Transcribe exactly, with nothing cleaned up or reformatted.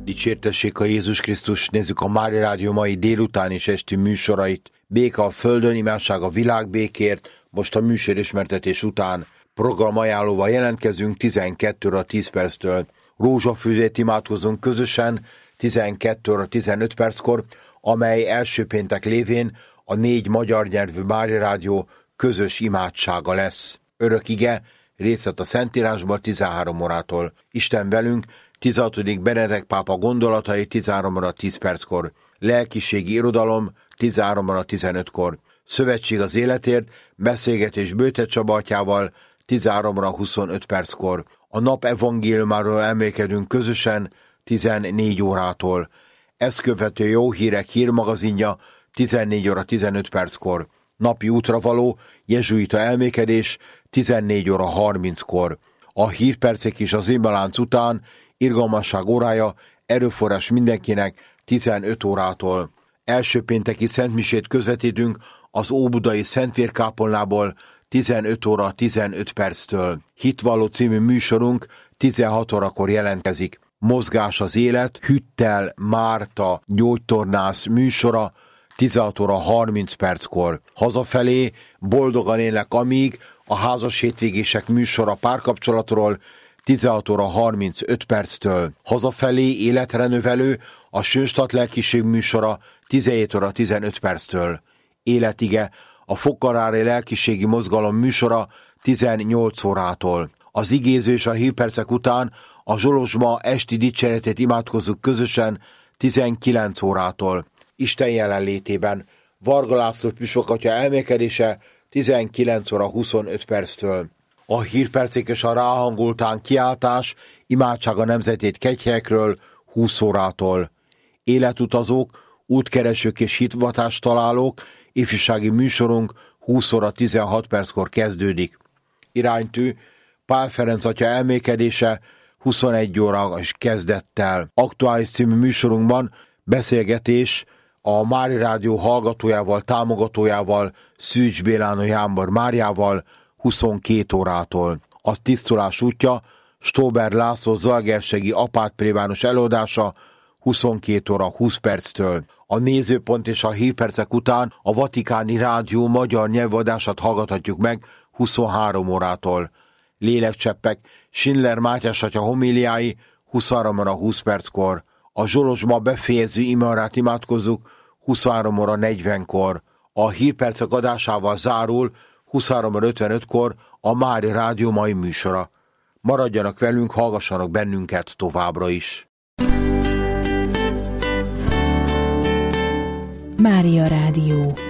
Dicsértessék a Jézus Krisztus, nézzük a Mária Rádió mai délután és esti műsorait. Béke a földön, imádság a világbékért. Most a műsorismertetés után programajánlóval jelentkezünk tizenkét óra tíz perctől. Rózsafűzét imádkozunk közösen tizenkét óra tizenöt perckor, amely első péntek lévén a négy magyar nyelvű Mária Rádió közös imádsága lesz. Örök ige, részlet a Szentírásból tizenhárom órától. Isten velünk, tizenhatodik Benedek pápa gondolatai tizenhárom óra tíz perckor. Lelkiségi irodalom tizenhárom óra tizenötkor. Szövetség az életért, beszélgetés Bőte Csaba atyával tizenhárom óra huszonöt perckor. A nap evangéliumáról emlékedünk közösen tizennégy órától. Ezt követő jó hírek hírmagazinja tizennégy óra tizenöt perckor. Napi útra való jezsuita elmékedés tizennégy óra harminckor. A hírpercek is az imbalánc után irgalmasság órája, erőforrás mindenkinek tizenöt órától. Első pénteki szentmisét közvetítünk az óbudai Szentvérkápolnából tizenöt óra tizenöt perctől. Hitvalló című műsorunk tizenhat órakor jelentkezik. Mozgás az élet, Hüttel Márta gyógytornász műsora tizenhat óra harminc perckor. Hazafelé Boldogan élek amíg, a házas hétvégések műsora párkapcsolatról tizenhat óra harmincöt perctől. Hazafelé életrenövelő, a Sönstadt lelkiség műsora tizenhét óra tizenöt perctől. Életige, a Fokkarári lelkiségi mozgalom műsora tizennyolc órától. Az igéző és a hírpercek után a Zsolozsma esti dicséretét imádkozzuk közösen tizenkilenc órától. Isten jelenlétében Varga László püspökatya elmélkedése tizenkilenc óra huszonöt perctől. A hírpercek és a ráhangoltán kiáltás, imádság a nemzetét kegyhelyekről húsz órától. Életutazók, útkeresők és hitvatást találók, ifjúsági műsorunk húsz óra tizenhat perckor kezdődik. Iránytű, Pál Ferenc atya elmékedése huszonegy óra kezdettel. Aktuális című műsorunkban beszélgetés a Mária Rádió hallgatójával, támogatójával, Szűcs Bélánó Jámbor Máriával huszonkét órától. A tisztulás útja, Stóber László zalaegerszegi apát plébános előadása huszonkét óra húsz perctől. A nézőpont és a hírpercek után a Vatikáni Rádió magyar nyelvadását hallgathatjuk meg huszonhárom órától. Lélekcseppek, Schindler Mátyás atya homíliái huszonhárom óra húsz perckor. A Zsolozsma befejező imarát imádkozzuk huszonhárom óra negyvenkor. A hírpercek adásával zárul huszonhárom óra ötvenötkor a Mária Rádió mai műsora. Maradjanak velünk, hallgassanak bennünket továbbra is. Mária Rádió.